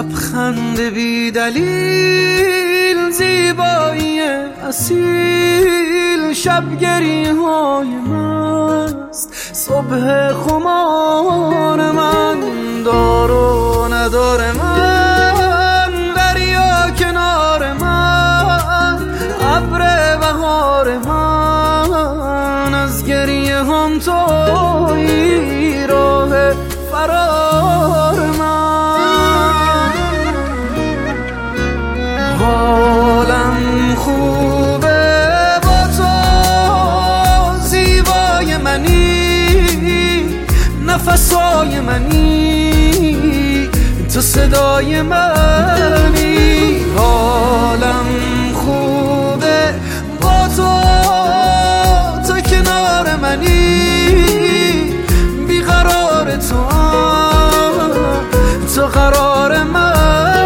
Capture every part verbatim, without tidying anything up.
لبخند بی دلیل، زیبایی اصیل، شبگری های مست، صبح خمار من، دار و ندار من، دریا کنار من، ابر بهار من، از گریه هم تویی راه فرار من. حالم خوبه با تو، زیبای منی، نفسای منی، تو صدای منی. حالم خوبه با تو، تو کنار منی، بیقرار تو، تو قرار منی.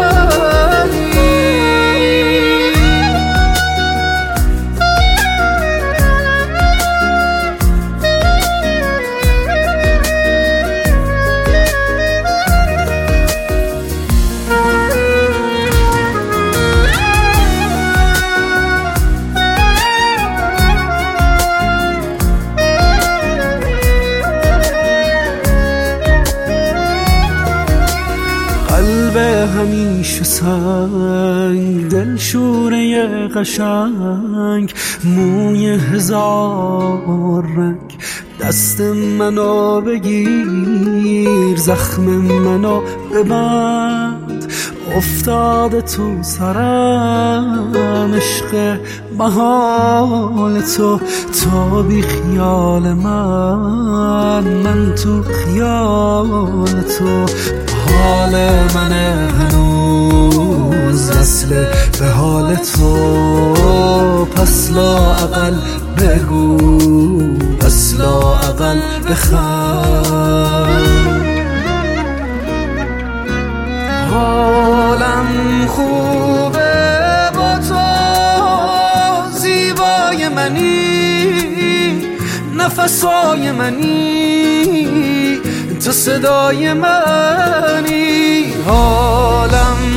قلب همیشه سنگ، دل شوره قشنگ، موی هزار رنگ، دست منو بگیر، زخم منو ببند، افتاده تو سرم عشق محال تو، تو بی خیال من، من تو خیال تو. حال من هنوز وصل به حال تو، پس لااقل بگو، پس لااقل بخند. حالم خوبه با تو، زیبای منی، نفسای منی، تو صدای منی. حالم